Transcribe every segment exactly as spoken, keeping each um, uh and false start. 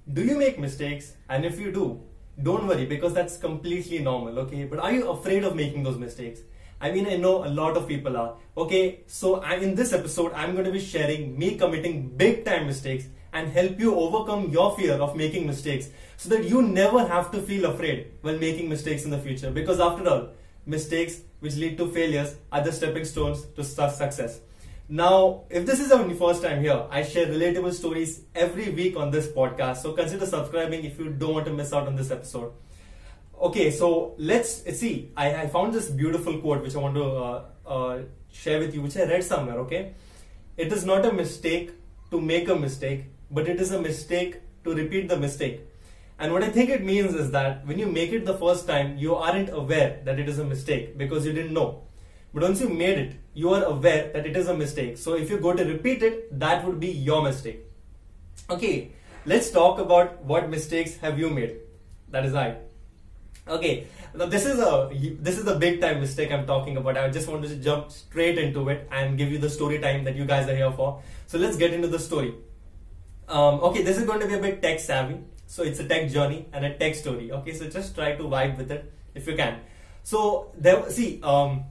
Do you make mistakes? And if you do, don't worry, because that's completely normal, okay? But are you afraid of making those mistakes? I mean, I know a lot of people are. Okay, so I, in this episode, I'm going to be sharing me committing big time mistakes and help you overcome your fear of making mistakes so that you never have to feel afraid when making mistakes in the future. Because after all, mistakes which lead to failures are the stepping stones to su- success. Now, if this is your first time here, I share relatable stories every week on this podcast. So consider subscribing if you don't want to miss out on this episode. Okay, so let's see. I, I found this beautiful quote which I want to uh, uh, share with you, which I read somewhere, okay? It is not a mistake to make a mistake, but it is a mistake to repeat the mistake. And what I think it means is that when you make it the first time, you aren't aware that it is a mistake because you didn't know. But once you made it, you are aware that it is a mistake. So if you go to repeat it, that would be your mistake. Okay, let's talk about what mistakes have you made. That is I. Okay, now this is a this is a big time mistake I'm talking about. I just wanted to jump straight into it and give you the story time that you guys are here for. So let's get into the story. Um, okay, this is going to be a bit tech savvy. So it's a tech journey and a tech story. Okay, so just try to vibe with it if you can. So there, see, um,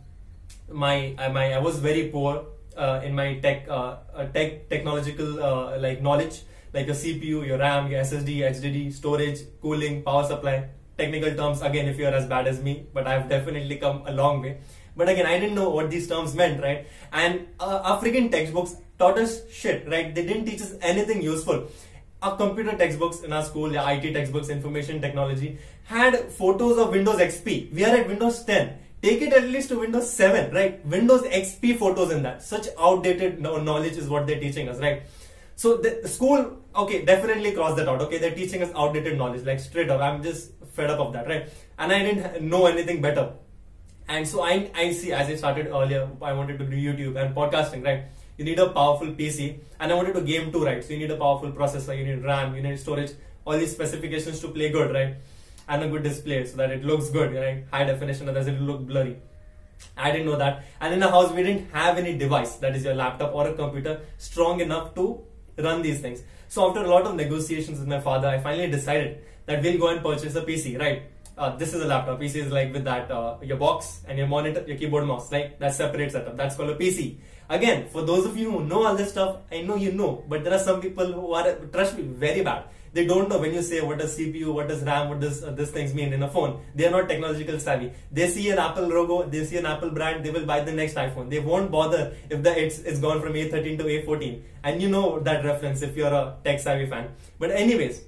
my my I was very poor uh, in my tech uh, uh, tech technological uh, like knowledge, like your C P U, your RAM, your S S D, H D D, storage, cooling, power supply. Technical terms, again, if you're as bad as me, but I've definitely come a long way. But again, I didn't know what these terms meant, right? And uh, our freaking textbooks taught us shit, right? They didn't teach us anything useful. Our computer textbooks in our school, the I T textbooks, information technology, had photos of Windows X P. We are at Windows ten. Take it at least to Windows seven, right? Windows X P photos in that. Such outdated knowledge is what they're teaching us, right? So the school, okay, definitely cross that out. Okay, they're teaching us outdated knowledge, like straight up. I'm just fed up of that, right? And I didn't know anything better. And so I, I see, as I started earlier, I wanted to do YouTube and podcasting, right? You need a powerful P C, and I wanted to game too, right? So you need a powerful processor, you need RAM, you need storage, all these specifications to play good, right? And a good display so that it looks good, right? High definition, otherwise it will look blurry. I didn't know that. And in the house, we didn't have any device, that is your laptop or a computer, strong enough to run these things. So after a lot of negotiations with my father, I finally decided that we'll go and purchase a P C, right? Uh, this is a laptop. P C is like with that, uh, your box and your monitor, your keyboard, mouse, right? That separate setup. That's called a P C. Again, for those of you who know all this stuff, I know you know, but there are some people who are, trust me, very bad. They don't know when you say what does C P U, what does RAM, what does uh, this things mean in a phone. They are not technological savvy. They see an Apple logo, they see an Apple brand, they will buy the next iPhone. They won't bother if the it's, it's gone from A thirteen to A fourteen. And you know that reference if you're a tech savvy fan. But anyways,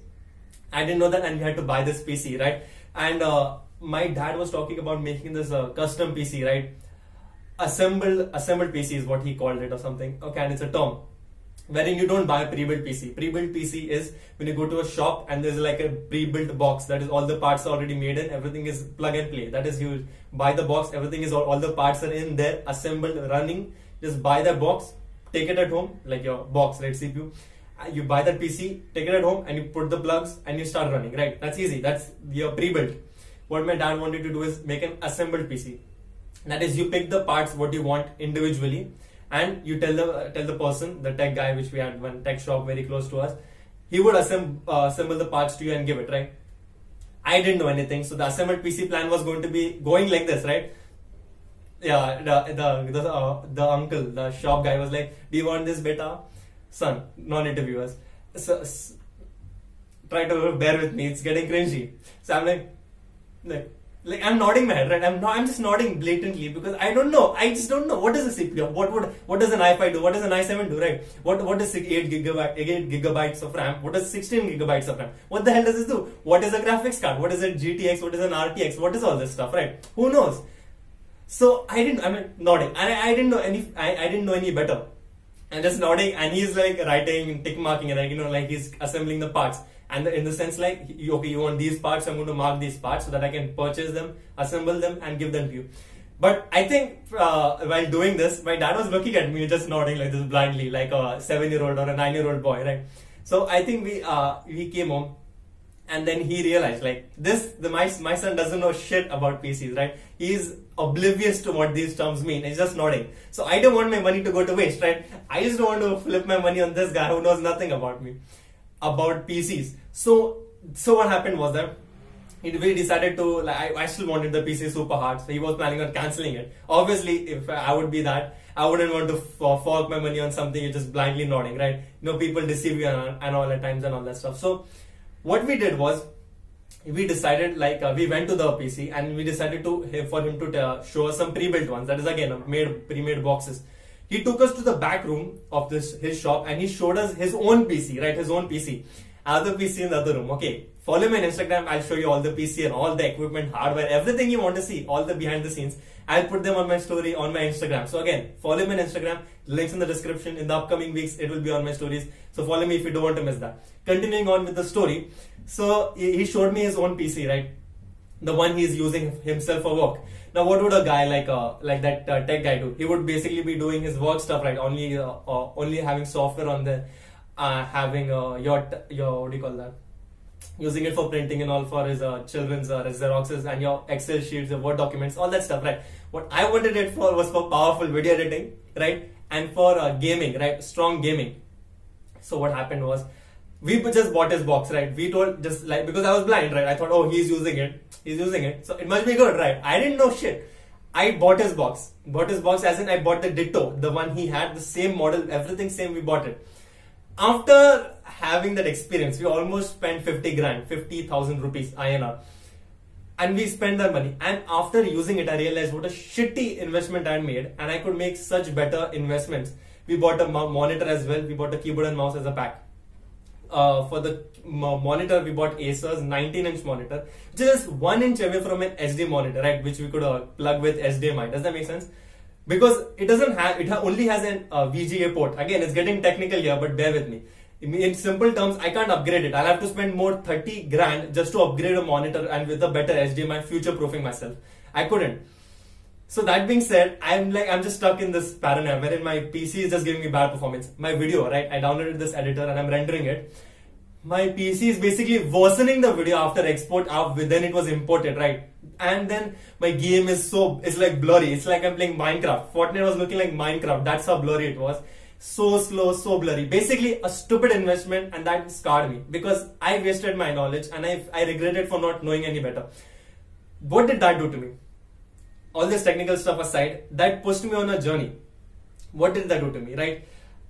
I didn't know that, and we had to buy this P C, right? And uh, my dad was talking about making this uh, custom P C, right? Assembled, assembled P C is what he called it or something. Okay, and it's a term wherein you don't buy a pre-built P C. Pre-built P C is when you go to a shop and there's like a pre-built box that is all the parts are already made in, everything is plug and play. That is, you buy the box, everything is all, all the parts are in there, assembled, running. Just buy that box, take it at home, like your box, right? C P U. You buy that P C, take it at home, and you put the plugs and you start running, right? That's easy. That's your pre-built. What my dad wanted to do is make an assembled P C. That is, you pick the parts what you want individually, and you tell the uh, tell the person, the tech guy, which we had one tech shop very close to us, he would assemble uh, assemble the parts to you and give it, right? I didn't know anything, so the assembled P C plan was going to be going like this, right? Yeah, the the the, uh, the uncle, the shop guy was like, "Do you want this, beta?" Son, non-interviewers. So, so, try to bear with me. It's getting cringy. So I'm like, like. Like I'm nodding my head, right? I'm not. I'm just nodding blatantly because I don't know. I just don't know what is a C P U. What would what does an i five do? What does an i seven do? Right? What what is eight gigabyte eight gigabytes of RAM? What is sixteen gigabytes of RAM? What the hell does this do? What is a graphics card? What is a G T X? What is an R T X? What is all this stuff? Right? Who knows? So I didn't. I mean nodding, and I, I didn't know any. I, I didn't know any better. And just nodding, and he's like writing, tick marking, and like you know, like he's assembling the parts. And in the sense like, okay, you want these parts, I'm going to mark these parts so that I can purchase them, assemble them, and give them to you. But I think uh, while doing this, my dad was looking at me just nodding like this blindly, like a seven-year-old or a nine-year-old boy, right? So I think we uh, we came home, and then he realized like this, the my, my son doesn't know shit about P Cs, right? He's oblivious to what these terms mean. He's just nodding. So I don't want my money to go to waste, right? I just don't want to flip my money on this guy who knows nothing about me. about P Cs. So, so what happened was that we decided to, like, I, I still wanted the P C super hard, so he was planning on cancelling it. Obviously, if I would be that, I wouldn't want to fork my money on something you're just blindly nodding, right? You know, people deceive you and, and all at times and all that stuff. So, what we did was, we decided, like, uh, we went to the P C and we decided to for him to uh, show us some pre-built ones. That is again made pre-made boxes. He took us to the back room of this his shop and he showed us his own P C, right? His own P C. Other P C in the other room. Okay, follow me on Instagram. I'll show you all the P C and all the equipment, hardware, everything you want to see, all the behind the scenes. I'll put them on my story on my Instagram. So again, follow me on Instagram. Links in the description. In the upcoming weeks, it will be on my stories. So follow me if you don't want to miss that. Continuing on with the story. So he showed me his own P C, right? The one he's using himself for work. Now, what would a guy like uh, like that uh, tech guy do? He would basically be doing his work stuff, right? Only uh, uh, only having software on the, uh, having uh, your your what do you call that? Using it for printing and all for his uh, children's uh, Xeroxes and your Excel sheets, your Word documents, all that stuff, right? What I wanted it for was for powerful video editing, right? And for uh, gaming, right? Strong gaming. So what happened was, we just bought his box, right? We told just like, because I was blind, right? I thought, oh, he's using it. He's using it. So it must be good, right? I didn't know shit. I bought his box. Bought his box as in I bought the Ditto. The one he had, the same model, everything same, we bought it. After having that experience, we almost spent fifty grand, fifty thousand rupees, I N R. And we spent that money. And after using it, I realized what a shitty investment I had made. And I could make such better investments. We bought a monitor as well. We bought a keyboard and mouse as a pack. Uh, for the monitor, we bought Acer's nineteen inch monitor, which is just one inch away from an H D monitor, right? Which we could uh, plug with H D M I. Does that make sense? Because it doesn't have, it ha only has an uh, V G A port. Again, it's getting technical here, but bear with me. In simple terms, I can't upgrade it. I'll have to spend more thirty grand just to upgrade a monitor and with a better H D M I, future proofing myself. I couldn't. So that being said, I'm like, I'm just stuck in this paranoia wherein my P C is just giving me bad performance. My video, right? I downloaded this editor and I'm rendering it. My P C is basically worsening the video after export out, then it was imported, right? And then my game is so, it's like blurry. It's like I'm playing Minecraft. Fortnite was looking like Minecraft. That's how blurry it was. So slow, so blurry. Basically a stupid investment, and that scarred me because I wasted my knowledge and I, I regretted for not knowing any better. What did that do to me? All this technical stuff aside, that pushed me on a journey. What did that do to me, right?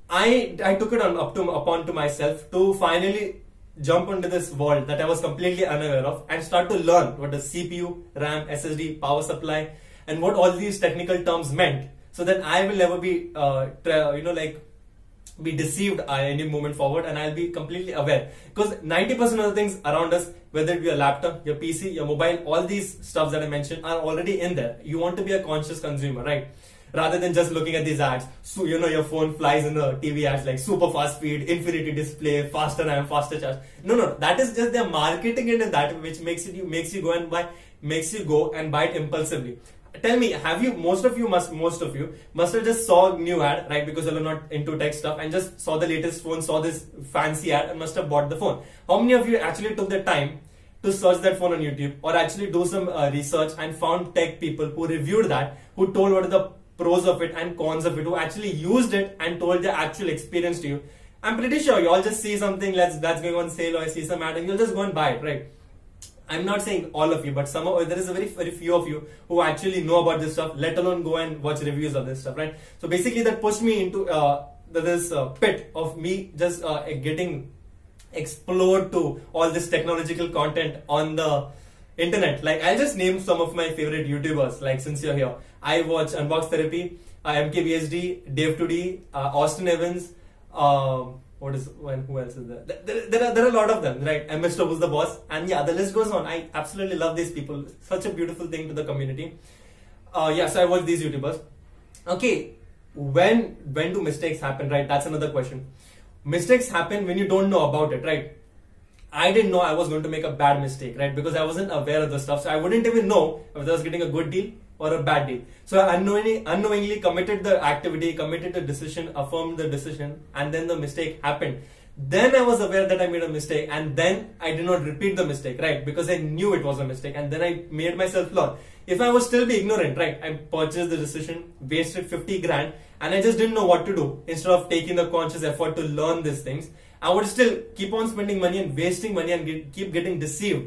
I I took it on up to upon to myself to finally jump into this world that I was completely unaware of and start to learn what the C P U, RAM, S S D, power supply, and what all these technical terms meant, so that I will never be, uh, you know, like be deceived at any moment forward, and I'll be completely aware. Because ninety percent of the things around us, whether it be a laptop, your P C, your mobile, all these stuffs that I mentioned are already in there. You want to be a conscious consumer, right? Rather than just looking at these ads. So, you know, your phone flies in the T V ads like super fast speed, infinity display, faster RAM, faster charge. No, no, that is just they're marketing it in that, which makes it, makes you go and buy, makes you go and buy it impulsively. Tell me, have you, most of you must, most of you must have just saw new ad, right? Because you're not into tech stuff and just saw the latest phone, saw this fancy ad and must have bought the phone. How many of you actually took the time to search that phone on YouTube or actually do some uh, research and found tech people who reviewed that, who told what are the pros of it and cons of it, who actually used it and told the actual experience to you? I'm pretty sure you all just see something let's, that's going on sale or I see some ad and you'll just go and buy it, right? I'm not saying all of you, but some of, there is a very very few of you who actually know about this stuff, let alone go and watch reviews of this stuff, right? So basically that pushed me into uh, this uh, pit of me just uh, getting explored to all this technological content on the internet. Like, I'll just name some of my favorite YouTubers, like, since you're here. I watch Unbox Therapy, uh, M K B H D, Dave two D, uh, Austin Evans, um, what is, when, who else is there? There, there, are, there are a lot of them, right? And Mister Who's the Boss. And yeah, the list goes on. I absolutely love these people. Such a beautiful thing to the community. Uh, yeah, so I watch these YouTubers. Okay, when, when do mistakes happen, right? That's another question. Mistakes happen when you don't know about it, right? I didn't know I was going to make a bad mistake, right? Because I wasn't aware of the stuff. So I wouldn't even know if I was getting a good deal or a bad deal. So I unknowingly, unknowingly committed the activity, committed the decision, affirmed the decision, and then the mistake happened. Then I was aware that I made a mistake, and then I did not repeat the mistake, right? Because I knew it was a mistake, and then I made myself learn. If I was still be ignorant, right? I purchased the decision, wasted fifty grand, and I just didn't know what to do. Instead of taking the conscious effort to learn these things, I would still keep on spending money and wasting money and get, keep getting deceived.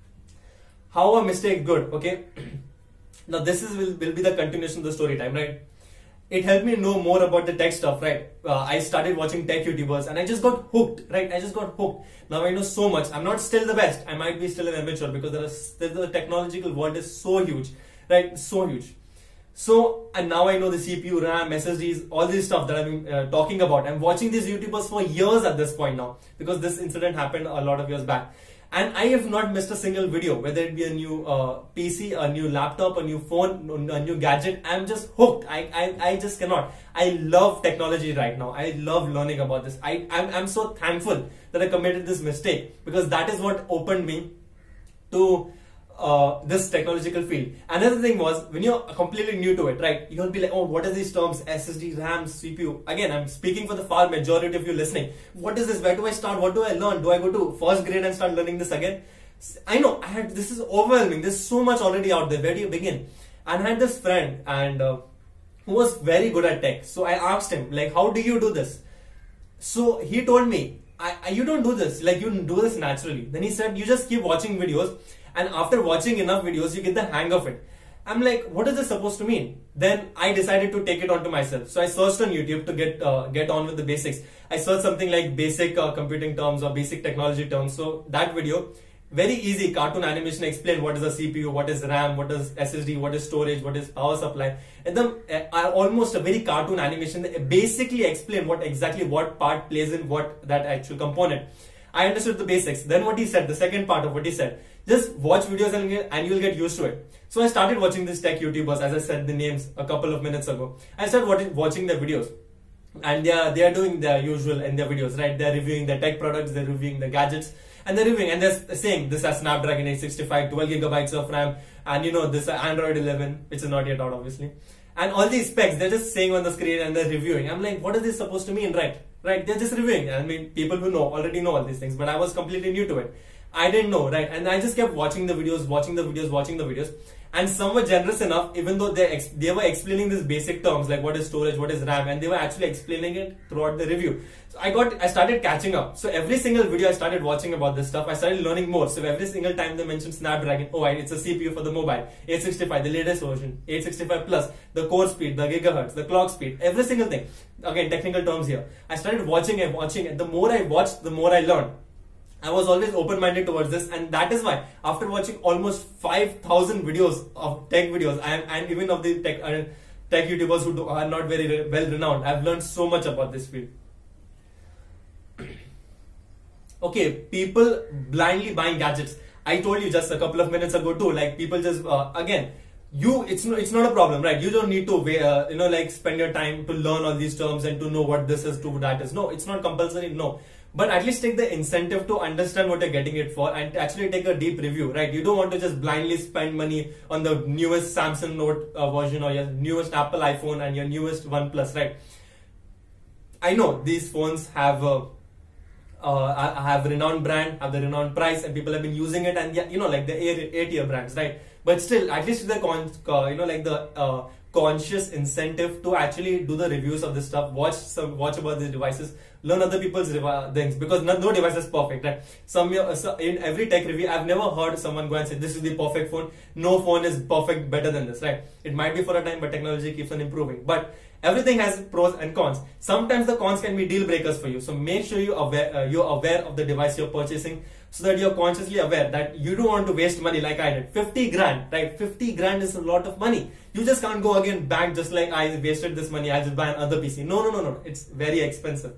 How a mistake good, okay? Now this is will, will be the continuation of the story time, right? It helped me know more about the tech stuff, right? Uh, I started watching tech YouTubers and I just got hooked, right? I just got hooked. Now I know so much. I'm not still the best. I might be still an amateur because there is, the technological world is so huge, right? So huge. So, and now I know the C P U, RAM, S S Ds, all this stuff that I've been uh, talking about. I'm watching these YouTubers for years at this point now because this incident happened a lot of years back. And I have not missed a single video, whether it be a new uh, P C, a new laptop, a new phone, a new gadget. I'm just hooked. I, I, I just cannot. I love technology right now. I love learning about this. I, I'm, I'm so thankful that I committed this mistake because that is what opened me to uh, this technological field. Another thing was, when you're completely new to it, right, you'll be like, oh, what are these terms? S S D, RAM, C P U. Again, I'm speaking for the far majority of you listening. What is this? Where do I start? What do I learn? Do I go to first grade and start learning this again? I know, I had, this is overwhelming. There's so much already out there. Where do you begin? And I had this friend and uh, who was very good at tech. So I asked him, like, how do you do this? So he told me, I, I, you don't do this. Like, you do this naturally. Then he said, you just keep watching videos. And after watching enough videos, you get the hang of it. I'm like, what is this supposed to mean? Then I decided to take it onto myself. So I searched on YouTube to get uh, get on with the basics. I searched something like basic uh, computing terms or basic technology terms. So that video, very easy cartoon animation, explained what is a C P U, what is RAM, what is S S D, what is storage, what is power supply. And then uh, almost a very cartoon animation that basically explain what exactly what part plays in what that actual component. I understood the basics. Then what he said, the second part of what he said, just watch videos and, get, and you'll get used to it. So I started watching these tech YouTubers, as I said the names a couple of minutes ago. I started watching their videos. And they are, they are doing their usual in their videos, right? They're reviewing their tech products, they're reviewing the gadgets, and they're reviewing, and they're saying this has Snapdragon eight sixty-five, twelve gigabytes of RAM, and you know, this Android eleven, which is not yet out, obviously. And all these specs, they're just saying on the screen and they're reviewing. I'm like, what is this supposed to mean, right? Right? They're just reviewing. I mean, people who know already know all these things, but I was completely new to it. I didn't know, right? And I just kept watching the videos, watching the videos, watching the videos. And some were generous enough, even though they ex they were explaining these basic terms like what is storage, what is RAM, and they were actually explaining it throughout the review. So I got, I started catching up. So every single video I started watching about this stuff, I started learning more. So every single time they mentioned Snapdragon, oh, it's a C P U for the mobile, eight sixty-five, the latest version, eight sixty-five plus, the core speed, the gigahertz, the clock speed, every single thing. Again, technical terms here. I started watching and watching, and the more I watched, the more I learned. I was always open-minded towards this, and that is why after watching almost five thousand videos of tech videos, and, and even of the tech, uh, tech YouTubers who do, are not very well renowned, I've learned so much about this field. Okay, people blindly buying gadgets. I told you just a couple of minutes ago too, like people just, uh, again, you, it's no, it's not a problem, right? You don't need to, uh, you know, like spend your time to learn all these terms and to know what this is, to that is. No, it's not compulsory, no. But at least take the incentive to understand what you're getting it for and actually take a deep review, right? You don't want to just blindly spend money on the newest Samsung Note uh, version or your newest Apple iPhone and your newest OnePlus, right? I know these phones have uh, uh, have renowned brand, have the renowned price, and people have been using it, and yeah, you know, like the A-tier brands, right? But still, at least the con, uh, you know, like the uh, conscious incentive to actually do the reviews of this stuff, watch some, watch about these devices, learn other people's things, because no, no device is perfect, right? Some in every tech review, I've never heard someone go and say this is the perfect phone. No phone is perfect better than this, right? It might be for a time, but technology keeps on improving. But everything has pros and cons. Sometimes the cons can be deal breakers for you. So make sure you aware, uh, you're aware of the device you're purchasing, so that you're consciously aware that you don't want to waste money like I did. fifty grand, right? fifty grand is a lot of money. You just can't go again back just like I wasted this money, I just buy another P C. No, no, no, no. It's very expensive.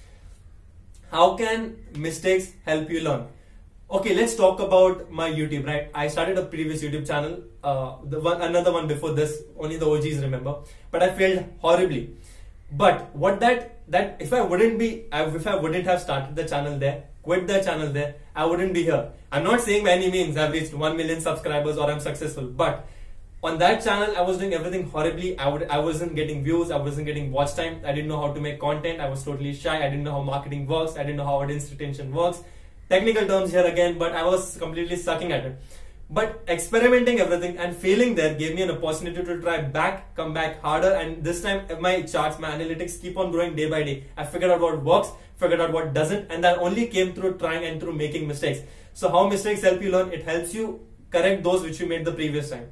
How can mistakes help you learn? Okay, let's talk about my YouTube, right? I started a previous YouTube channel, uh, the one, another one before this, only the O Gs remember, but I failed horribly. But what that, that if I wouldn't be, if I wouldn't have started the channel there, quit the channel there, I wouldn't be here. I'm not saying by any means I've reached one million subscribers or I'm successful, but on that channel, I was doing everything horribly. I would, I wasn't getting views. I wasn't getting watch time. I didn't know how to make content. I was totally shy. I didn't know how marketing works. I didn't know how audience retention works. Technical terms here again, but I was completely sucking at it. But experimenting everything and failing there gave me an opportunity to try back, come back harder, and this time my charts, my analytics keep on growing day by day. I figured out what works, figured out what doesn't, and that only came through trying and through making mistakes. So how mistakes help you learn? It helps you correct those which you made the previous time.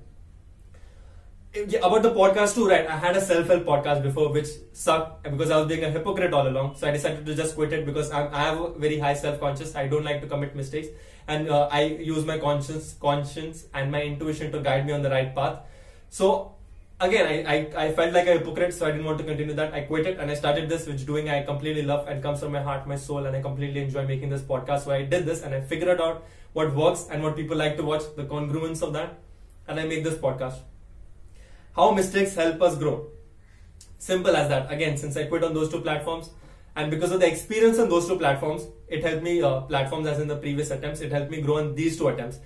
Yeah, about the podcast too, right? I had a self-help podcast before which sucked because I was being a hypocrite all along. So I decided to just quit it because I'm, I have a very high self-conscious. I don't like to commit mistakes, and uh, I use my conscience, conscience and my intuition to guide me on the right path. So again, I, I, I felt like a hypocrite, so I didn't want to continue that. I quit it and I started this, which doing I completely love and comes from my heart, my soul, and I completely enjoy making this podcast. So I did this and I figured out what works and what people like to watch, the congruence of that, and I make this podcast. How mistakes help us grow? Simple as that. Again, since I quit on those two platforms, and because of the experience on those two platforms, it helped me, uh, platforms as in the previous attempts, it helped me grow on these two attempts.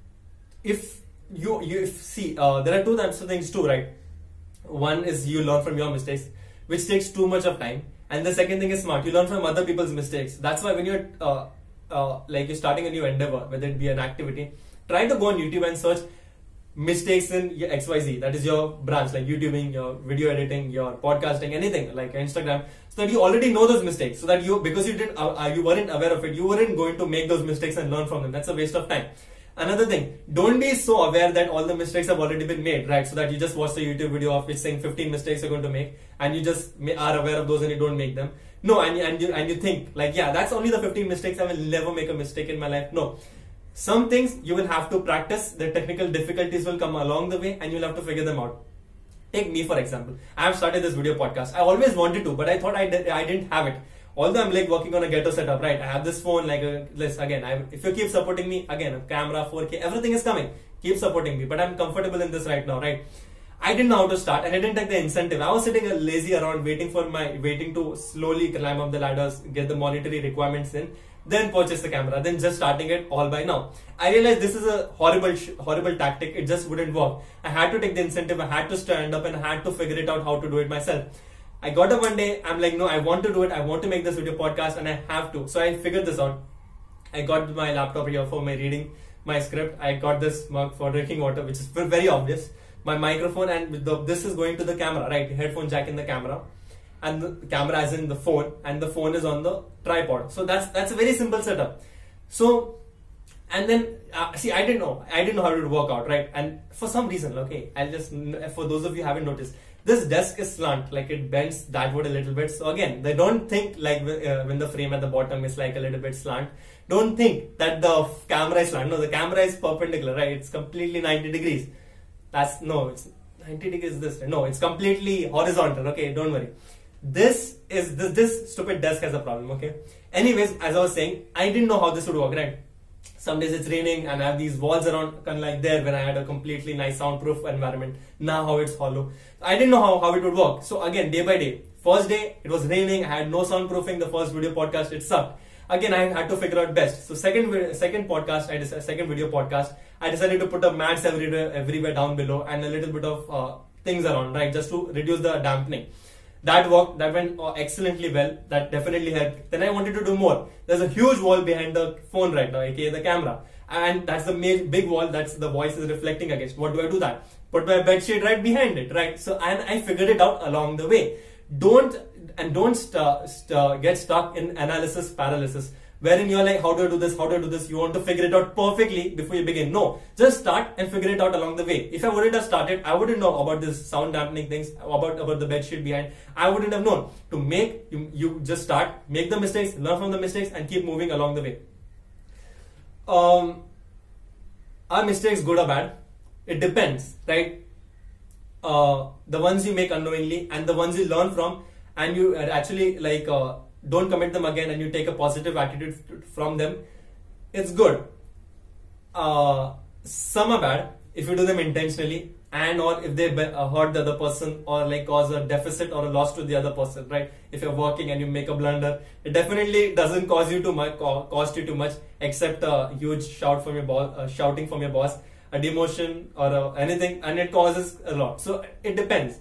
If you, you if, see, uh, there are two types of things too, right? One is you learn from your mistakes, which takes too much of time. And the second thing is smart. You learn from other people's mistakes. That's why when you're, uh, uh, like you're starting a new endeavor, whether it be an activity, try to go on YouTube and search mistakes in your X Y Z, that is your branch, like YouTubing, your video editing, your podcasting, anything like Instagram, so that you already know those mistakes, so that you, because you didn't, uh, you weren't aware of it, you weren't going to make those mistakes and learn from them. That's a waste of time. Another thing, don't be so aware that all the mistakes have already been made, right? So that you just watch the YouTube video of which saying fifteen mistakes you're going to make, and you just are aware of those and you don't make them. No, and, and, you, and you think like, yeah, that's only the fifteen mistakes, I will never make a mistake in my life. No. Some things you will have to practice, the technical difficulties will come along the way and you'll have to figure them out. Take me for example. I have started this video podcast. I always wanted to, but I thought I, did, I didn't have it. Although I'm like working on a ghetto setup, right? I have this phone, like a, list again, I, if you keep supporting me, again, a camera, four K, everything is coming. Keep supporting me, but I'm comfortable in this right now, right? I didn't know how to start and I didn't take the incentive. I was sitting lazy around waiting for my, waiting to slowly climb up the ladders, get the monetary requirements in, then purchase the camera, then just starting it all by now. I realized this is a horrible, horrible tactic. It just wouldn't work. I had to take the incentive. I had to stand up and I had to figure it out how to do it myself. I got up one day. I'm like, no, I want to do it. I want to make this video podcast and I have to. So I figured this out. I got my laptop here for my reading my script. I got this mug for drinking water, which is very obvious. My microphone, and the, this is going to the camera, right? Headphone jack in the camera. And the camera as in the phone, and the phone is on the tripod. So that's that's a very simple setup. So, and then uh, see, I didn't know, I didn't know how it would work out, right? And for some reason, okay, I'll just, for those of you who haven't noticed, this desk is slant, like it bends backward a little bit. So again, they don't think like uh, when the frame at the bottom is like a little bit slant. Don't think that the camera is slant. No, the camera is perpendicular, right? It's completely ninety degrees. That's no, it's ninety degrees this way. No, it's completely horizontal. Okay, don't worry. This is this, this stupid desk has a problem. Okay. Anyways, as I was saying, I didn't know how this would work. Right. Some days it's raining and I have these walls around, kind of like there when I had a completely nice soundproof environment. Now how it's hollow. I didn't know how, how it would work. So again, day by day. First day it was raining. I had no soundproofing. The first video podcast it sucked. Again, I had to figure out best. So second second podcast, I decided, second video podcast, I decided to put up mats everywhere everywhere down below and a little bit of uh, things around, right, just to reduce the dampening. That worked, that went excellently well, that definitely helped. Then I wanted to do more. There's a huge wall behind the phone right now, aka the camera. And that's the main, big wall that's the voice is reflecting against. What do I do that? Put my bedsheet right behind it, right? So, and I figured it out along the way. Don't, and don't st st get stuck in analysis paralysis, wherein you're like, how do I do this? How do I do this? You want to figure it out perfectly before you begin. No, just start and figure it out along the way. If I wouldn't have started, I wouldn't know about this sound dampening things, about, about the bedsheet behind. I wouldn't have known. To make, you, you just start, make the mistakes, learn from the mistakes and keep moving along the way. Um, are mistakes good or bad? It depends, right? Uh, the ones you make unknowingly and the ones you learn from and you actually like, uh, don't commit them again and you take a positive attitude from them, it's good. Uh, some are bad if you do them intentionally and or if they hurt the other person or like cause a deficit or a loss to the other person, right? If you're working and you make a blunder, it definitely doesn't cause you too much, cost you too much, except a huge shout from your boss, uh, shouting from your boss, a demotion or uh, anything, and it causes a lot. So it depends.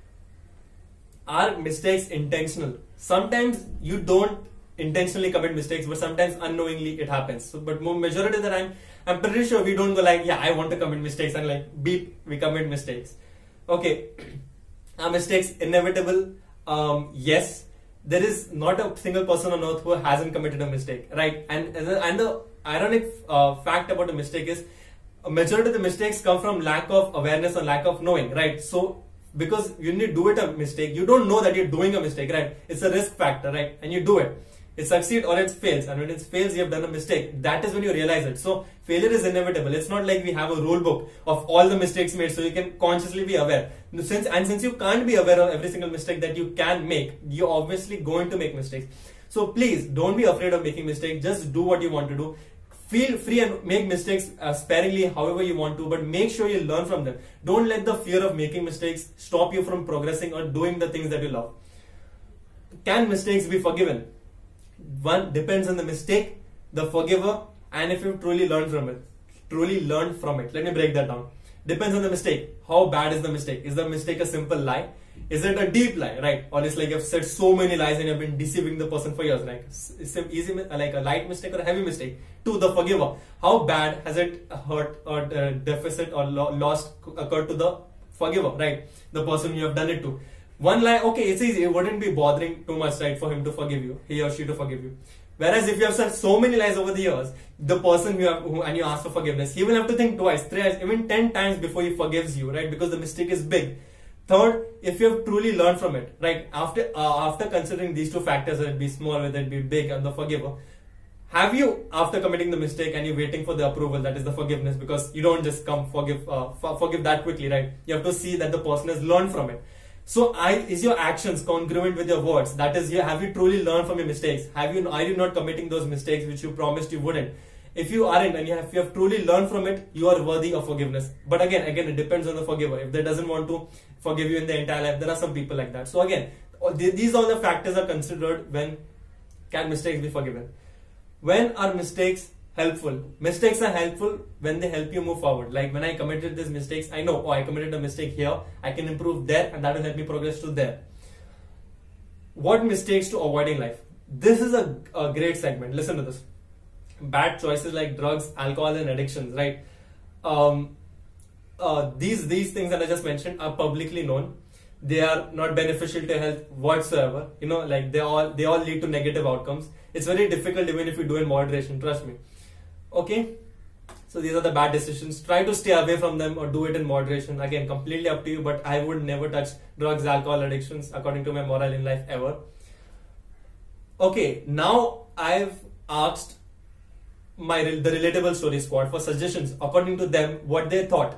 Are mistakes intentional? Sometimes you don't intentionally commit mistakes, but sometimes unknowingly it happens. So, but more majority of the time, I'm pretty sure we don't go like, yeah, I want to commit mistakes and like beep, we commit mistakes. Okay, are mistakes inevitable? Um, yes. there is not a single person on earth who hasn't committed a mistake, right? And and the, and the ironic uh, fact about a mistake is a majority of the mistakes come from lack of awareness or lack of knowing, right? So because when you do it a mistake, you don't know that you're doing a mistake, right? It's a risk factor, right? And you do it. It succeeds or it fails, and when it fails, you have done a mistake. That is when you realize it. So failure is inevitable. It's not like we have a rule book of all the mistakes made, so you can consciously be aware. Since and since you can't be aware of every single mistake that you can make, you're obviously going to make mistakes. So please don't be afraid of making mistakes. Just do what you want to do. Feel free and make mistakes uh, sparingly, however you want to, but make sure you learn from them. Don't let the fear of making mistakes stop you from progressing or doing the things that you love. Can mistakes be forgiven? One depends on the mistake, the forgiver, and if you truly learn from it. Truly learn from it. Let me break that down. Depends on the mistake. How bad is the mistake? Is the mistake a simple lie? Is it a deep lie, right? Or it's like you've said so many lies and you've been deceiving the person for years. Like it's an easy, like a light mistake or a heavy mistake. To the forgiver, how bad has it hurt or uh, deficit or lo loss occurred to the forgiver, right? The person you have done it to. One lie, okay, it's easy. It wouldn't be bothering too much, right, for him to forgive you, he or she to forgive you. Whereas if you have said so many lies over the years, the person you have who, and you ask for forgiveness, he will have to think twice, thrice, even ten times before he forgives you, right? Because the mistake is big. Third, if you have truly learned from it, right? After uh, after considering these two factors, whether it be small, whether it be big, and the forgiver, have you, after committing the mistake and you're waiting for the approval, that is the forgiveness, because you don't just come forgive uh, for, forgive that quickly, right? You have to see that the person has learned from it. So, I, is your actions congruent with your words? That is, you, have you truly learned from your mistakes? Have you, are you not committing those mistakes which you promised you wouldn't? If you aren't and you have, if you have truly learned from it, you are worthy of forgiveness. But again, again, it depends on the forgiver. If they doesn't want to forgive you in the entire life, there are some people like that. So again, these all the factors are considered when can mistakes be forgiven. When are mistakes helpful? Mistakes are helpful when they help you move forward. Like when I committed these mistakes, I know, oh, I committed a mistake here, I can improve there, and that will help me progress to there. What mistakes to avoid in life? This is a, a great segment. Listen to this. Bad choices like drugs, alcohol, and addictions, right? Um, uh, these these things that I just mentioned are publicly known. They are not beneficial to health whatsoever. You know, like they all they all lead to negative outcomes. It's very difficult even if you do in moderation. Trust me. Okay. So these are the bad decisions. Try to stay away from them or do it in moderation. Again, completely up to you. But I would never touch drugs, alcohol, addictions according to my moral in life ever. Okay. Now I've asked my the relatable story squad for suggestions according to them what they thought.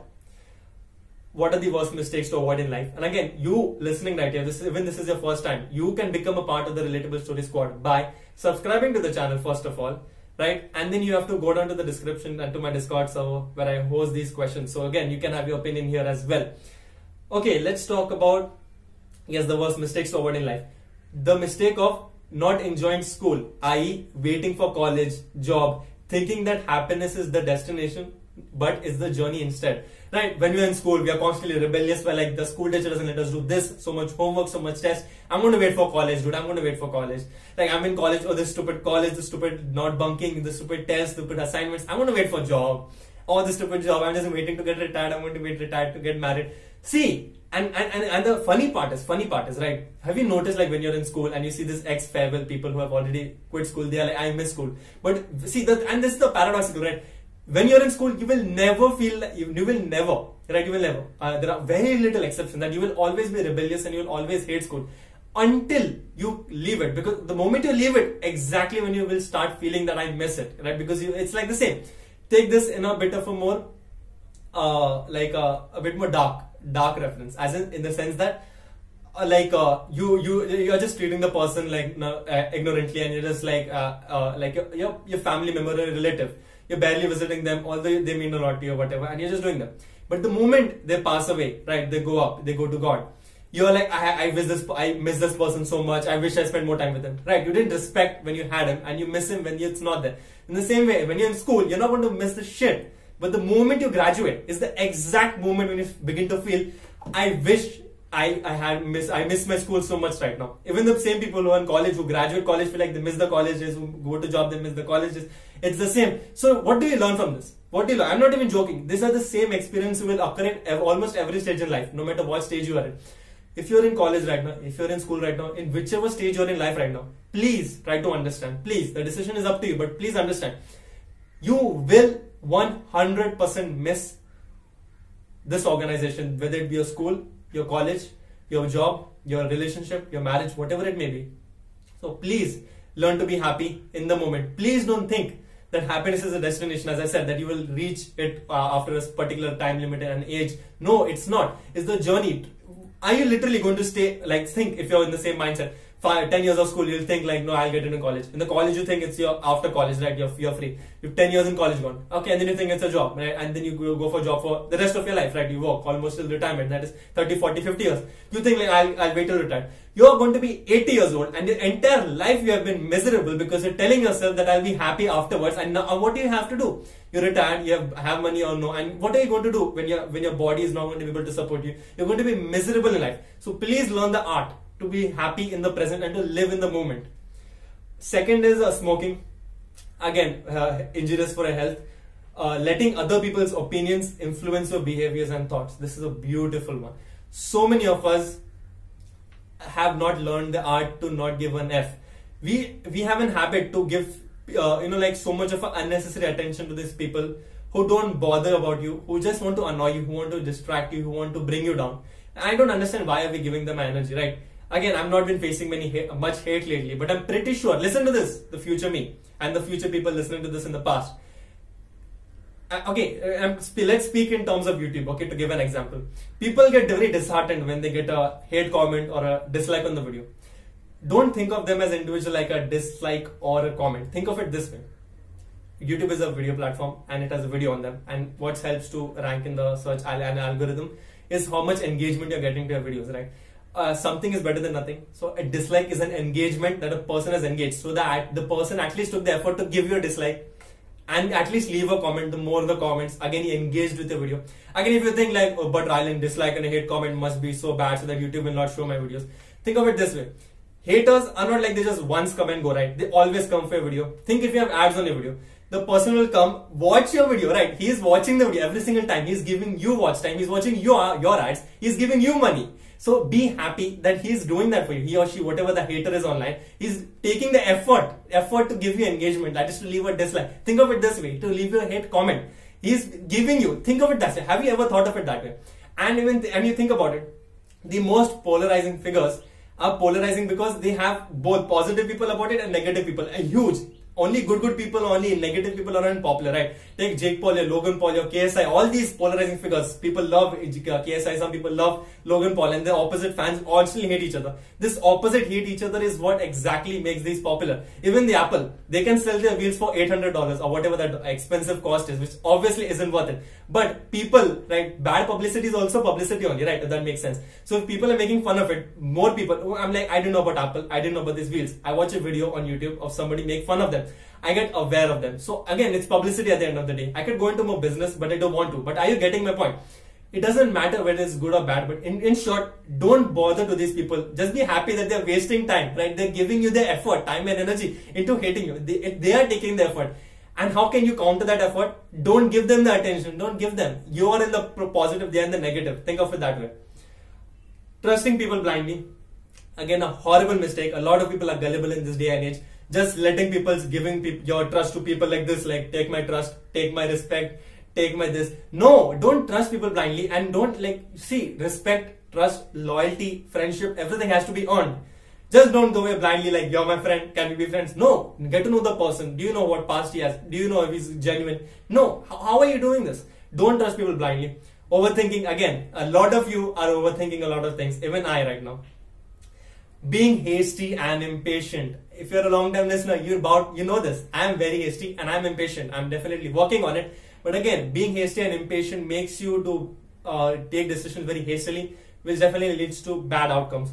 What are the worst mistakes to avoid in life? And again, you listening right here, this is, even this is your first time, you can become a part of the relatable story squad by subscribing to the channel first of all, right? And then you have to go down to the description and to my Discord server where I host these questions. So again, you can have your opinion here as well. Okay, let's talk about, yes, the worst mistakes to avoid in life. The mistake of not enjoying school, that is waiting for college, job, thinking that happiness is the destination, but it's the journey instead. Right? When we're in school, we are constantly rebellious. We're like, the school teacher doesn't let us do this, so much homework, so much test. I'm going to wait for college, dude. I'm going to wait for college. Like, I'm in college, oh, this stupid college, the stupid not bunking, the stupid tests, stupid assignments. I'm going to wait for job. Or the stupid job. I'm just waiting to get retired. I'm going to wait retired to get married. See, and, and, and, and the funny part is, funny part is, right? Have you noticed, like, when you're in school and you see this ex-farewell people who have already quit school, they are like, I miss school. But see, that, and this is the paradoxical, right? When you're in school, you will never feel, you, you will never, right? You will never. Uh, there are very little exceptions that you will always be rebellious and you will always hate school until you leave it. Because the moment you leave it, exactly when you will start feeling that I miss it, right? Because you, it's like the same. Take this in a bit of a more, uh, like a, a bit more dark, dark reference, as in in the sense that, uh, like uh, you you you're just treating the person like uh, ignorantly, and you're just like uh, uh, like your, your your family member or relative. You're barely visiting them, although they mean a lot to you or whatever, and you're just doing them. But the moment they pass away, right, they go up, they go to God, you're like, I, I miss this, I miss this person so much, I wish I spent more time with him, right? You didn't respect when you had him, and you miss him when it's not there. In the same way, when you're in school, you're not going to miss the shit. But the moment you graduate is the exact moment when you begin to feel, I wish I, I had miss I miss my school so much right now. Even the same people who are in college, who graduate college, feel like they miss the colleges, who go to job, they miss the colleges. It's the same. So what do you learn from this? What do you learn? I'm not even joking. These are the same experiences will occur in almost every stage in life, no matter what stage you are in. If you're in college right now, if you're in school right now, in whichever stage you're in life right now, please try to understand. Please, the decision is up to you, but please understand. You will one hundred percent miss this organization, whether it be your school, your college, your job, your relationship, your marriage, whatever it may be. So please learn to be happy in the moment. Please don't think that happiness is a destination, as I said, that you will reach it uh, after a particular time limit and age. No, it's not. It's the journey. Are you literally going to stay, like, think if you're in the same mindset, five, ten years of school, you'll think like, no, I'll get into college. In the college, you think it's your after college, right? You're, you're free. You've ten years in college gone. Okay, and then you think it's a job, right? And then you go, go for a job for the rest of your life, right? You work almost till retirement, that is thirty, forty, fifty years. You think like, I'll, I'll wait till retire. You're going to be eighty years old and your entire life you have been miserable because you're telling yourself that I'll be happy afterwards. And now what do you have to do? You're retired, you have, have money or no, and what are you going to do when, you're, when your body is not going to be able to support you? You're going to be miserable in life. So please learn the art to be happy in the present and to live in the moment. Second is uh, smoking. Again, uh, injurious for our health. Uh, letting other people's opinions influence your behaviors and thoughts. This is a beautiful one. So many of us have not learned the art to not give an F. We we have an habit to give uh, you know like so much of unnecessary attention to these people who don't bother about you, who just want to annoy you, who want to distract you, who want to bring you down. I don't understand why are we giving them energy, right? Again, I've not been facing many hate, much hate lately, but I'm pretty sure, listen to this, the future me and the future people listening to this in the past. Uh, okay, um, let's speak in terms of YouTube, okay, to give an example. People get very disheartened when they get a hate comment or a dislike on the video. Don't think of them as individual like a dislike or a comment. Think of it this way. YouTube is a video platform and it has a video on them, and what helps to rank in the search and algorithm is how much engagement you're getting to your videos, right? Uh, something is better than nothing. So a dislike is an engagement that a person has engaged. So that the person at least took the effort to give you a dislike and at least leave a comment. The more the comments, again, he engaged with the video. Again, if you think like, oh, but Rylan, dislike and a hate comment must be so bad so that YouTube will not show my videos. Think of it this way. Haters are not like they just once come and go, right? They always come for your video. Think if you have ads on your video, the person will come, watch your video, right? He is watching the video every single time. He's giving you watch time. He's watching your, your ads. He's giving you money. So be happy that he's doing that for you. He or she, whatever the hater is online, he's taking the effort, effort to give you engagement. That is to leave a dislike. Think of it this way, to leave you a hate comment. He's giving you, think of it that way. Have you ever thought of it that way? And even, and you think about it, the most polarizing figures are polarizing because they have both positive people about it and negative people. A huge. Only good good people, only negative people are unpopular, right? Take Jake Paul, or Logan Paul, or K S I, all these polarizing figures. People love K S I, some people love Logan Paul, and the opposite fans also hate each other. This opposite hate each other is what exactly makes these popular. Even the Apple, they can sell their wheels for eight hundred dollars or whatever that expensive cost is, which obviously isn't worth it. But people, right, bad publicity is also publicity only, right? If that makes sense. So if people are making fun of it, more people, oh, I'm like, I didn't know about Apple, I didn't know about these wheels. I watch a video on YouTube of somebody make fun of them. I get aware of them. So again, it's publicity at the end of the day. I could go into more business, but I don't want to. But are you getting my point? It doesn't matter whether it's good or bad, but in, in short, don't bother to these people. Just be happy that they're wasting time, right? They're giving you their effort, time and energy into hating you. They, they are taking the effort. And how can you counter that effort? Don't give them the attention. Don't give them. You are in the positive, they are in the negative. Think of it that way. Trusting people blindly. Again, a horrible mistake. A lot of people are gullible in this day and age. Just letting people, giving people, your trust to people like this, like take my trust, take my respect, take my this. No, don't trust people blindly, and don't like, see, respect, trust, loyalty, friendship, everything has to be earned. Just don't go away blindly like, you're my friend, can we be friends? No, get to know the person. Do you know what past he has? Do you know if he's genuine? No, how, how are you doing this? Don't trust people blindly. Overthinking, again, a lot of you are overthinking a lot of things, even I right now. Being hasty and impatient. If you're a long-time listener, you're about, you know this. I'm very hasty and I'm impatient. I'm definitely working on it. But again, being hasty and impatient makes you to uh, take decisions very hastily, which definitely leads to bad outcomes.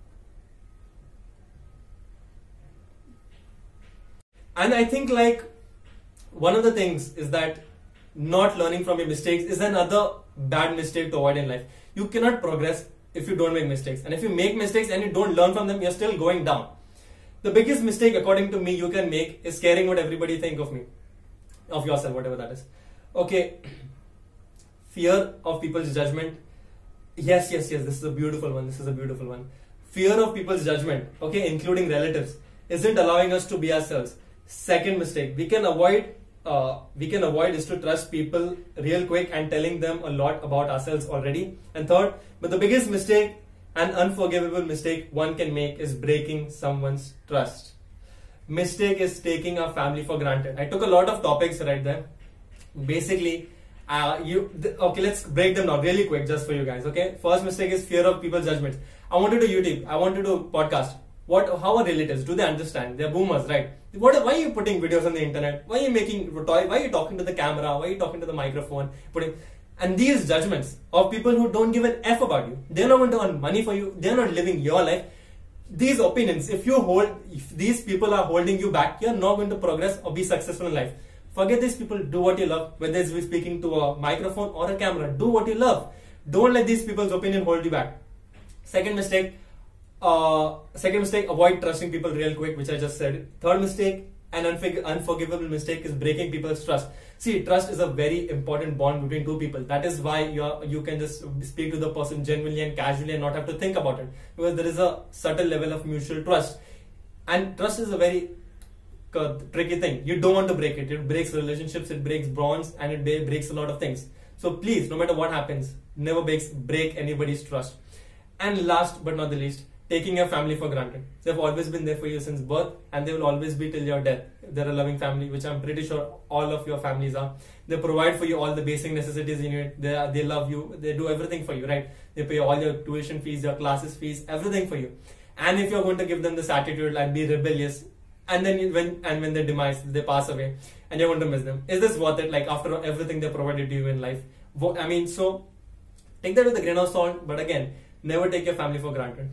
And I think like one of the things is that not learning from your mistakes is another bad mistake to avoid in life. You cannot progress if you don't make mistakes. And if you make mistakes and you don't learn from them, you're still going down. The biggest mistake, according to me, you can make is caring what everybody think of me, of yourself, whatever that is. Okay, fear of people's judgment. Yes, yes, yes. This is a beautiful one. This is a beautiful one. Fear of people's judgment, okay, including relatives, isn't allowing us to be ourselves. Second mistake we can avoid, uh, we can avoid is to trust people real quick and telling them a lot about ourselves already. And third, but the biggest mistake, an unforgivable mistake one can make, is breaking someone's trust. Mistake is taking our family for granted. I took a lot of topics right there. Basically, uh, you th- okay, let's break them down really quick just for you guys. Okay, first mistake is fear of people's judgments. I want to do YouTube. I want to do podcast. What? How are relatives? Do they understand? They're boomers, right? What? Why are you putting videos on the internet? Why are you making? Why are you talking to the camera? Why are you talking to the microphone? Putting and these judgments of people who don't give an F about you. They're not going to earn money for you. They're not living your life. These opinions, if you hold, if these people are holding you back, you're not going to progress or be successful in life. Forget these people. Do what you love. Whether it's speaking to a microphone or a camera, do what you love. Don't let these people's opinion hold you back. Second mistake, uh, second mistake, avoid trusting people real quick, which I just said. Third mistake, an unforg- unforgivable mistake, is breaking people's trust. See, trust is a very important bond between two people. That is why you are, you can just speak to the person genuinely and casually and not have to think about it, because there is a subtle level of mutual trust. And trust is a very uh, tricky thing. You don't want to break it. It breaks relationships, it breaks bonds, and it breaks a lot of things. So please, no matter what happens, never breaks, break anybody's trust. And last but not the least, taking your family for granted. They've always been there for you since birth, and they will always be till your death. They're a loving family, which I'm pretty sure all of your families are. They provide for you all the basic necessities you need. They are, they love you. They do everything for you, right? They pay all your tuition fees, your classes fees, everything for you. And if you're going to give them this attitude, like be rebellious, and then you, when and when they demise, they pass away, and you're going to miss them. Is this worth it? Like after everything they provided to you in life? I mean, so take that with a grain of salt. But again, never take your family for granted.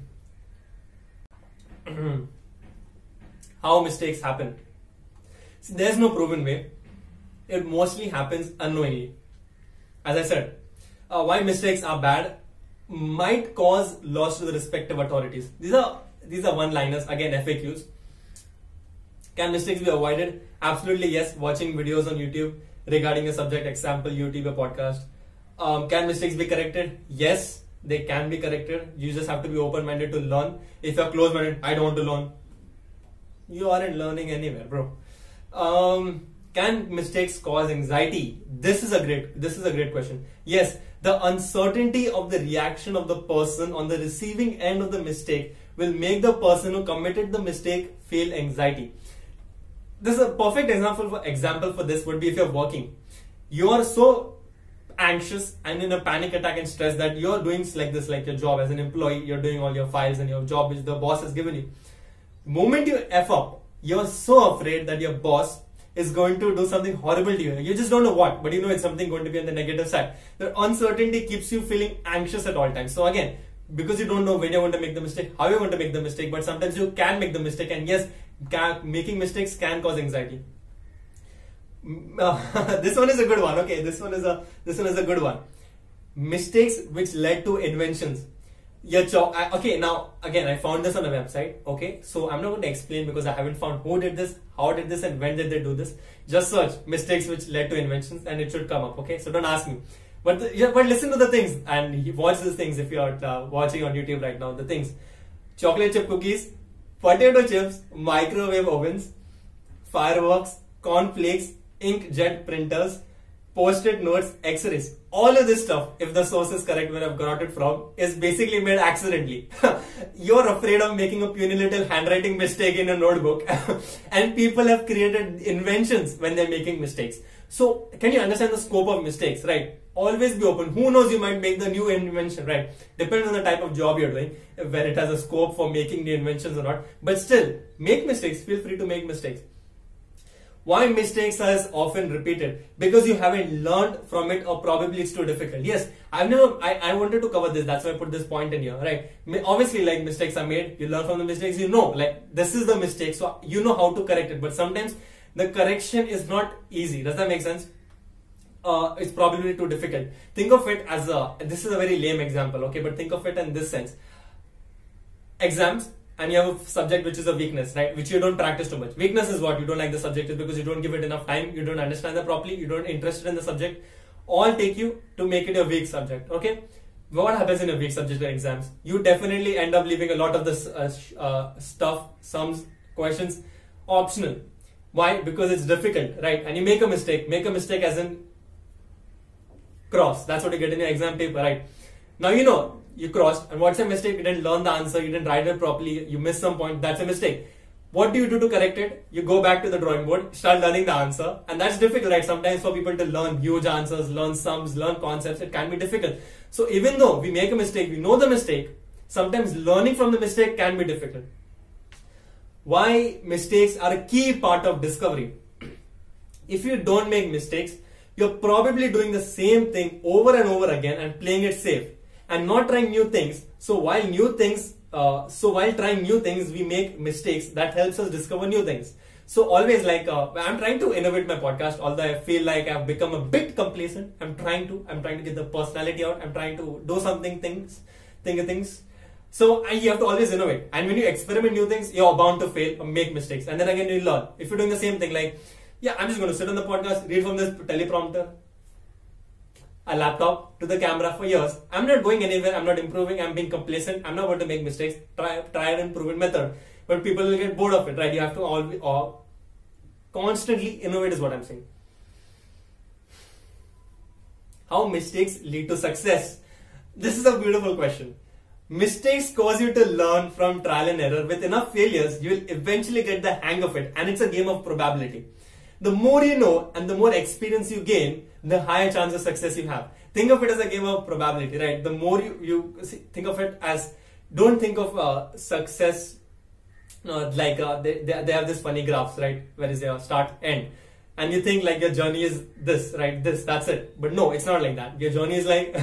How mistakes happen. See, there's no proven way. It mostly happens unknowingly. As I said, uh, why mistakes are bad might cause loss to the respective authorities. These are these are one-liners, again F A Qs. Can mistakes be avoided? Absolutely yes. Watching videos on YouTube regarding a subject, example YouTube or podcast. Um, can mistakes be corrected? Yes. They can be corrected. You just have to be open-minded to learn. If you're closed-minded, I don't want to learn, you aren't learning anywhere, bro. Um, can mistakes cause anxiety? This is a great, this is a great question. Yes, the uncertainty of the reaction of the person on the receiving end of the mistake will make the person who committed the mistake feel anxiety. This is a perfect example for example for this would be if you're working. You are so anxious and in a panic attack and stress that you're doing like this, like your job as an employee, you're doing all your files and your job which the boss has given you. The moment you F up, you're so afraid that your boss is going to do something horrible to you. You just don't know what, but you know it's something going to be on the negative side. The uncertainty keeps you feeling anxious at all times. So again, because you don't know when you're going to make the mistake, how you're going to make the mistake, but sometimes you can make the mistake, and yes, can, making mistakes can cause anxiety. Uh, this one is a good one. Okay, this one is a this one is a good one. Mistakes which led to inventions. Your job. Okay, now again, I found this on a website. Okay, so I'm not going to explain because I haven't found who did this, how did this, and when did they do this. Just search mistakes which led to inventions, and it should come up. Okay, so don't ask me. But the, yeah, but listen to the things and watch these things if you're uh, watching on YouTube right now. The things: chocolate chip cookies, potato chips, microwave ovens, fireworks, cornflakes, inkjet printers, post-it notes, X-rays. All of this stuff, if the source is correct where I've got it from, is basically made accidentally. You're afraid of making a puny little handwriting mistake in a notebook and people have created inventions when they're making mistakes. So can you understand the scope of mistakes, right? Always be open. Who knows, you might make the new invention, right? Depends on the type of job you're doing, where it has a scope for making new inventions or not. But still, make mistakes. Feel free to make mistakes. Why mistakes are often repeated? Because you haven't learned from it, or probably it's too difficult. Yes, I've never, I, I wanted to cover this. That's why I put this point in here, right? Obviously, like mistakes are made. You learn from the mistakes. You know, like this is the mistake. So you know how to correct it. But sometimes the correction is not easy. Does that make sense? Uh, it's probably too difficult. Think of it as a, this is a very lame example, okay? But think of it in this sense. Exams. And you have a subject which is a weakness, right? Which you don't practice too much. Weakness is what? You don't like the subject is because you don't give it enough time, you don't understand it properly, you don't interested in the subject. All take you to make it a weak subject, okay? what happens in a weak subject and exams? You definitely end up leaving a lot of this uh, uh, stuff, sums, questions optional. Why? Because it's difficult, right? And you make a mistake. Make a mistake as in cross. That's what you get in your exam paper, right? Now you know you crossed, and what's a mistake? You didn't learn the answer, you didn't write it properly, you missed some point. That's a mistake. What do you do to correct it? You go back to the drawing board, start learning the answer, and that's difficult, right? Sometimes for people to learn huge answers, learn sums, learn concepts, it can be difficult. So even though we make a mistake, we know the mistake, sometimes learning from the mistake can be difficult. Why mistakes are a key part of discovery? If you don't make mistakes, you're probably doing the same thing over and over again and playing it safe and not trying new things. So while new things, uh, so while trying new things, we make mistakes that helps us discover new things. So always like, uh, I'm trying to innovate my podcast, although I feel like I've become a bit complacent. I'm trying to, I'm trying to get the personality out. I'm trying to do something things, think of things. So you have to always innovate. And when you experiment new things, you're bound to fail or make mistakes. And then again, you learn. If you're doing the same thing, like, yeah, I'm just going to sit on the podcast, read from this teleprompter, a laptop to the camera for years. I'm not going anywhere. I'm not improving. I'm being complacent. I'm not going to make mistakes. Try, try and proven method. But people will get bored of it, right? You have to always, or constantly innovate is what I'm saying. How mistakes lead to success? This is a beautiful question. Mistakes cause you to learn from trial and error. With enough failures, you will eventually get the hang of it, and it's a game of probability. The more you know and the more experience you gain, the higher chance of success you have. Think of it as a game of probability, right? The more you, you see, think of it as, don't think of uh, success uh, like uh, they, they, they have this funny graphs, right? Where is your start, end. And you think like your journey is this, right? This, that's it. But no, it's not like that. Your journey is like,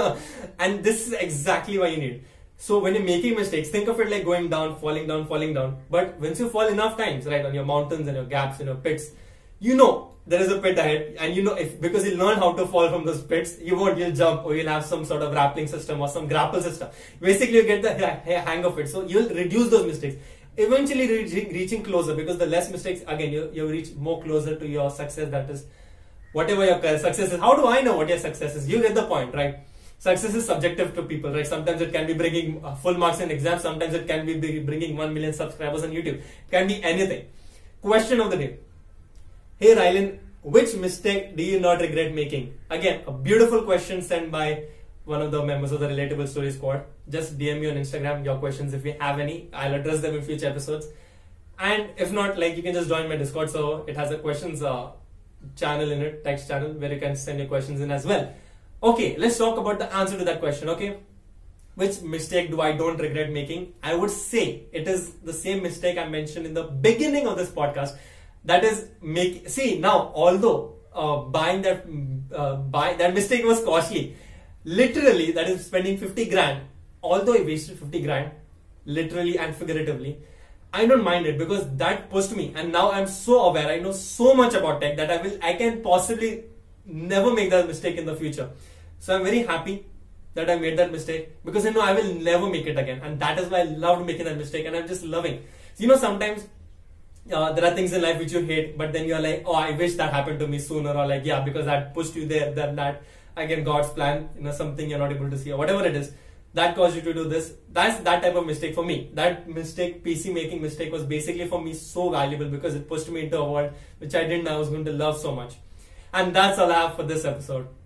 and this is exactly what you need. So when you're making mistakes, think of it like going down, falling down, falling down. But once you fall enough times, right, on your mountains and your gaps and your pits, you know there is a pit ahead, and you know if because you learn how to fall from those pits, you won't, you'll jump, or you'll have some sort of grappling system or some grapple system. Basically, you get the hang of it. So you'll reduce those mistakes. Eventually reaching, reaching closer, because the less mistakes, again, you, you reach more closer to your success. That is, whatever your success is. How do I know what your success is? You get the point, right? Success is subjective to people, right? Sometimes it can be bringing full marks in exams. Sometimes it can be bringing one million subscribers on YouTube. It can be anything. Question of the day. Hey Rylan, which mistake do you not regret making? Again, a beautiful question sent by one of the members of the Relatable Story Squad. Just D M me on Instagram your questions if you have any. I'll address them in future episodes. And if not, like, you can just join my Discord. So it has a questions uh, channel in it, text channel, where you can send your questions in as well. Okay, let's talk about the answer to that question. Okay, which mistake do I don't regret making? I would say it is the same mistake I mentioned in the beginning of this podcast. That is, make see now. Although uh, buying that uh, buy that mistake was costly. Literally, that is spending fifty grand. Although I wasted fifty grand, literally and figuratively, I don't mind it because that pushed me. And now I'm so aware. I know so much about tech that I will, I can possibly never make that mistake in the future. So I'm very happy that I made that mistake, because I know I will never make it again. And that is why I loved making that mistake, and I'm just loving. So, you know, sometimes uh, there are things in life which you hate, but then you're like, oh, I wish that happened to me sooner, or like, yeah, because that pushed you there, then that, again, God's plan, you know, something you're not able to see, or whatever it is, that caused you to do this. That's that type of mistake for me. That mistake, P C making mistake, was basically for me so valuable because it pushed me into a world which I didn't know I was going to love so much. And that's all I have for this episode.